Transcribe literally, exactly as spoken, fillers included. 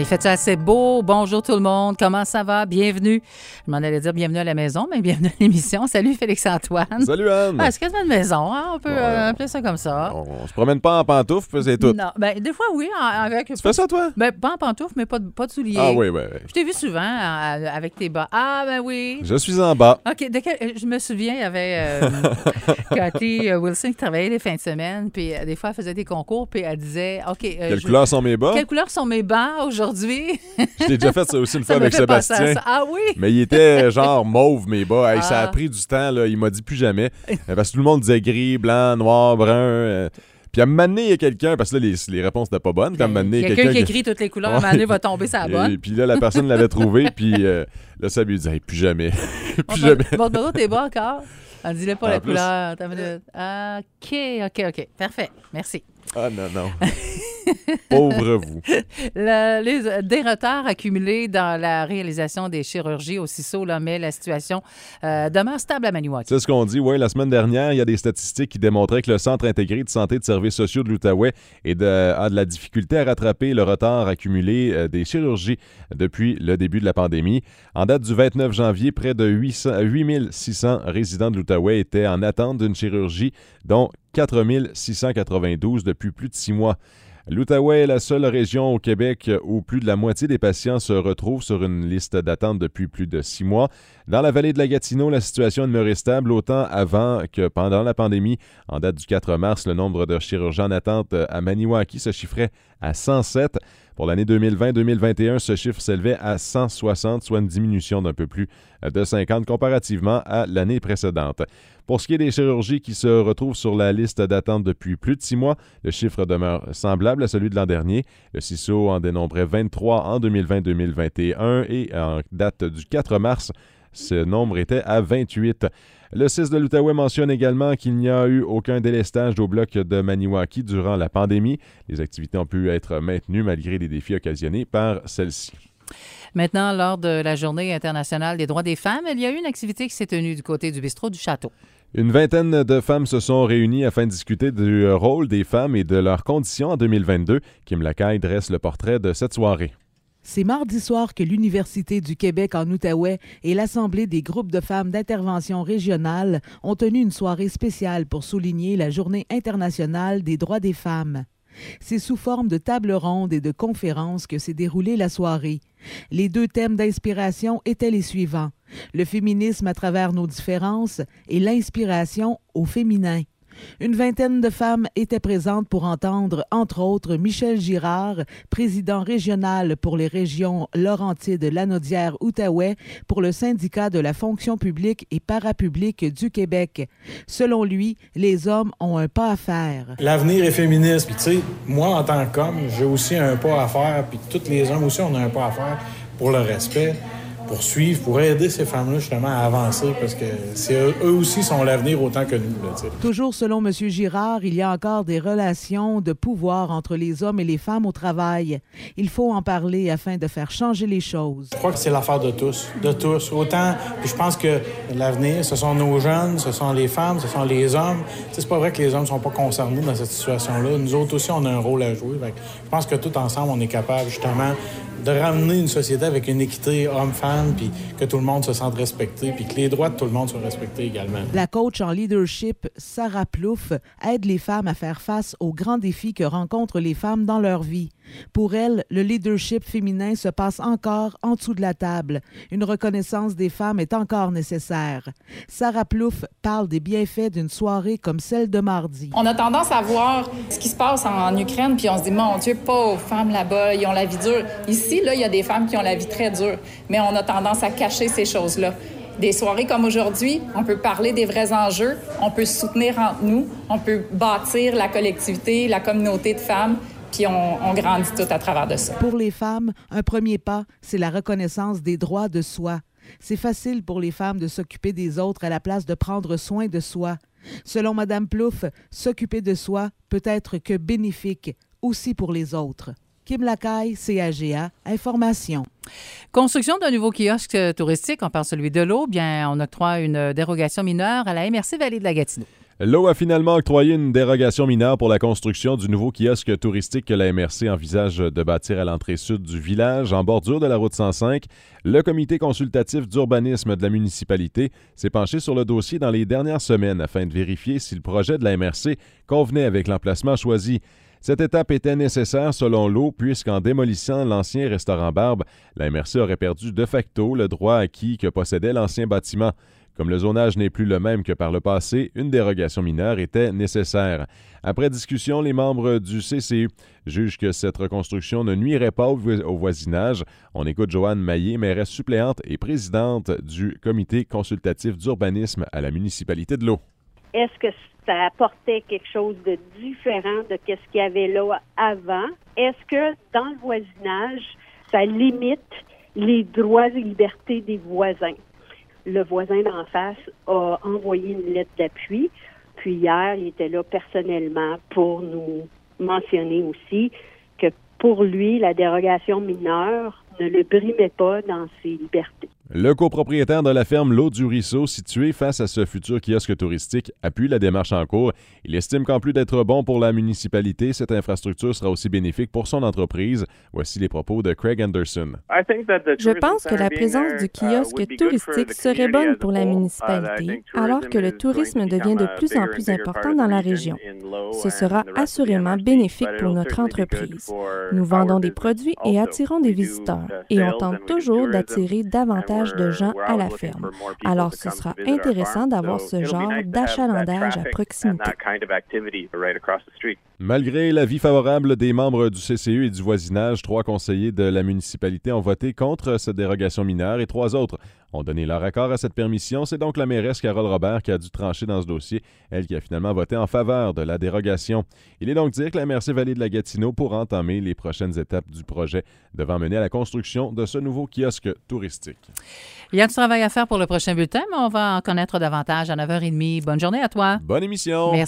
fait ça assez beau. Bonjour tout le monde. Comment ça va? Bienvenue. Je m'en allais dire bienvenue à la maison, mais bienvenue à l'émission. Salut Félix-Antoine. Salut Anne. Ah, c'est quasiment une maison, hein? On peut Ouais. euh, appeler ça comme ça. On, on se promène pas en pantoufles, c'est tout. Non, ben des fois oui. en- avec, Tu fais ça toi? Ben, pas en pantoufles, mais pas de, pas de souliers. Ah oui, oui, oui. Je t'ai vu souvent euh, avec tes bas. Ah, ben oui. Je suis en bas. OK, de quel- je me souviens, il y avait euh, Cathy euh, Wilson qui travaillait les fins de semaine, puis euh, des fois, elle faisait des concours, puis elle disait, OK... euh, Quelle je- couleur sont mes bas? Quelle couleur sont mes bas aujourd'hui? Je t'ai déjà fait ça aussi une fois Ça me avec fait penser à Sébastien. ça. Ah oui? Mais il était genre mauve, mes bas. Hey, Ça a Ah. pris du temps, là. Il m'a dit plus jamais. Euh, Parce que tout le monde disait gris, blanc, noir, brun. euh. Puis à un moment donné, il y a quelqu'un, parce que là, les, les réponses n'étaient pas bonnes. Puis à un moment donné, il y a Quelqu'un quelqu'un qui écrit toutes les couleurs, Ouais. à un moment donné, va tomber sa bonne. Et puis là, la personne l'avait trouvé, puis euh, là, ça lui disait hey, plus jamais. plus Bon, jamais. bon, bon, t'es bas encore? On dis-le pas En la plus. couleur. Attends une minute. Ah, OK, OK, OK. Parfait. Merci. Ah non, non. Pauvre vous. Le- les, des retards accumulés dans la réalisation des chirurgies au C I S O, là, mais la situation euh, demeure stable à Maniwaki. C'est ce qu'on dit, oui. La semaine dernière, il y a des statistiques qui démontraient que le Centre intégré de santé et de services sociaux de l'Outaouais est de- a de la difficulté à rattraper le retard accumulé euh, des chirurgies depuis le début de la pandémie. En date du vingt-neuf janvier, près de huit cents huit mille six cents résidents de l'Outaouais étaient en attente d'une chirurgie, dont quatre mille six cent quatre-vingt-douze depuis plus de six mois. L'Outaouais est la seule région au Québec où plus de la moitié des patients se retrouvent sur une liste d'attente depuis plus de six mois. Dans la vallée de la Gatineau, la situation demeurait stable autant avant que pendant la pandémie. En date du quatre mars, le nombre de chirurgiens en attente à Maniwaki se chiffrait à cent sept. Pour l'année deux mille vingt deux mille vingt et un, ce chiffre s'élevait à cent soixante, soit une diminution d'un peu plus de cinquante comparativement à l'année précédente. Pour ce qui est des chirurgies qui se retrouvent sur la liste d'attente depuis plus de six mois, le chiffre demeure semblable à celui de l'an dernier. Le C I S O en dénombrait vingt-trois en deux mille vingt deux mille vingt et un et en date du quatre mars, ce nombre était à vingt-huit. Le C I S de l'Outaouais mentionne également qu'il n'y a eu aucun délestage au bloc de Maniwaki durant la pandémie. Les activités ont pu être maintenues malgré les défis occasionnés par celle-ci. Maintenant, lors de la Journée internationale des droits des femmes, il y a eu une activité qui s'est tenue du côté du bistrot du Château. Une vingtaine de femmes se sont réunies afin de discuter du rôle des femmes et de leurs conditions en deux mille vingt-deux. Kim Lacaille dresse le portrait de cette soirée. C'est mardi soir que l'Université du Québec en Outaouais et l'Assemblée des groupes de femmes d'intervention régionale ont tenu une soirée spéciale pour souligner la Journée internationale des droits des femmes. C'est sous forme de table ronde et de conférences que s'est déroulée la soirée. Les deux thèmes d'inspiration étaient les suivants: le féminisme à travers nos différences et l'inspiration au féminin. Une vingtaine de femmes étaient présentes pour entendre, entre autres, Michel Girard, président régional pour les régions Laurentides-Lanaudière-Outaouais pour le syndicat de la fonction publique et parapublique du Québec. Selon lui, les hommes ont un pas à faire. L'avenir est féministe. Puis, tu sais, moi, en tant qu'homme, j'ai aussi un pas à faire. Puis, tous les hommes aussi, on a un pas à faire pour le respect, pour suivre, pour aider ces femmes-là, justement, à avancer. Parce que c'est eux, eux aussi sont l'avenir autant que nous. Là, tu sais. Toujours selon M. Girard, il y a encore des relations de pouvoir entre les hommes et les femmes au travail. Il faut en parler afin de faire changer les choses. Je crois que c'est l'affaire de tous, de tous. Autant, puis je pense que l'avenir, ce sont nos jeunes, ce sont les femmes, ce sont les hommes. Tu sais, c'est pas vrai que les hommes ne sont pas concernés dans cette situation-là. Nous autres aussi, on a un rôle à jouer. Fait que je pense que tout ensemble, on est capable, justement, de ramener une société avec une équité homme-femme, puis que tout le monde se sente respecté, puis que les droits de tout le monde soient respectés également. La coach en leadership, Sarah Plouffe, aide les femmes à faire face aux grands défis que rencontrent les femmes dans leur vie. Pour elle, le leadership féminin se passe encore en dessous de la table. Une reconnaissance des femmes est encore nécessaire. Sarah Plouffe parle des bienfaits d'une soirée comme celle de mardi. On a tendance à voir ce qui se passe en Ukraine, puis on se dit, mon Dieu, pauvres femmes là-bas, ils ont la vie dure. Ici, là, il y a des femmes qui ont la vie très dure, mais on a tendance à cacher ces choses-là. Des soirées comme aujourd'hui, on peut parler des vrais enjeux, on peut se soutenir entre nous, on peut bâtir la collectivité, la communauté de femmes, puis on, on grandit tout à travers de ça. Pour les femmes, un premier pas, c'est la reconnaissance des droits de soi. C'est facile pour les femmes de s'occuper des autres à la place de prendre soin de soi. Selon Mme Plouffe, s'occuper de soi peut être que bénéfique, aussi pour les autres. Kim Lacaille, C A G A, Information. Construction d'un nouveau kiosque touristique, on parle celui de l'eau, bien on octroie une dérogation mineure à la M R C Vallée de la Gatineau. L'O a finalement octroyé une dérogation mineure pour la construction du nouveau kiosque touristique que la M R C envisage de bâtir à l'entrée sud du village, en bordure de la route cent cinq. Le comité consultatif d'urbanisme de la municipalité s'est penché sur le dossier dans les dernières semaines afin de vérifier si le projet de la M R C convenait avec l'emplacement choisi. Cette étape était nécessaire selon l'O, puisqu'en démolissant l'ancien restaurant Barbe, la M R C aurait perdu de facto le droit acquis que possédait l'ancien bâtiment. Comme le zonage n'est plus le même que par le passé, une dérogation mineure était nécessaire. Après discussion, les membres du C C U jugent que cette reconstruction ne nuirait pas au, vo- au voisinage. On écoute Joanne Maillé, mairesse suppléante et présidente du comité consultatif d'urbanisme à la municipalité de l'Eau. Est-ce que ça apportait quelque chose de différent de ce qu'il y avait là avant? Est-ce que dans le voisinage, ça limite les droits et libertés des voisins? Le voisin d'en face a envoyé une lettre d'appui, puis hier, il était là personnellement pour nous mentionner aussi que pour lui, la dérogation mineure ne le brimait pas dans ses libertés. Le copropriétaire de la ferme L'Eau du Ruisseau, située face à ce futur kiosque touristique, appuie la démarche en cours. Il estime qu'en plus d'être bon pour la municipalité, cette infrastructure sera aussi bénéfique pour son entreprise. Voici les propos de Craig Anderson. Je pense que la présence du kiosque touristique serait bonne pour la municipalité, alors que le tourisme devient de plus en plus important dans la région. Ce sera assurément bénéfique pour notre entreprise. Nous vendons des produits et attirons des visiteurs, et on tente toujours d'attirer davantage de gens à la ferme. Alors, ce sera intéressant d'avoir ce genre d'achalandage à proximité. Malgré l'avis favorable des membres du C C U et du voisinage, trois conseillers de la municipalité ont voté contre cette dérogation mineure et trois autres ont donné leur accord à cette permission. C'est donc la mairesse Carole Robert qui a dû trancher dans ce dossier, elle qui a finalement voté en faveur de la dérogation. Il est donc dire que la M R C Vallée de la Gatineau pourra entamer les prochaines étapes du projet devant mener à la construction de ce nouveau kiosque touristique. Il y a du travail à faire pour le prochain bulletin, mais on va en connaître davantage à neuf heures trente. Bonne journée à toi. Bonne émission. Merci.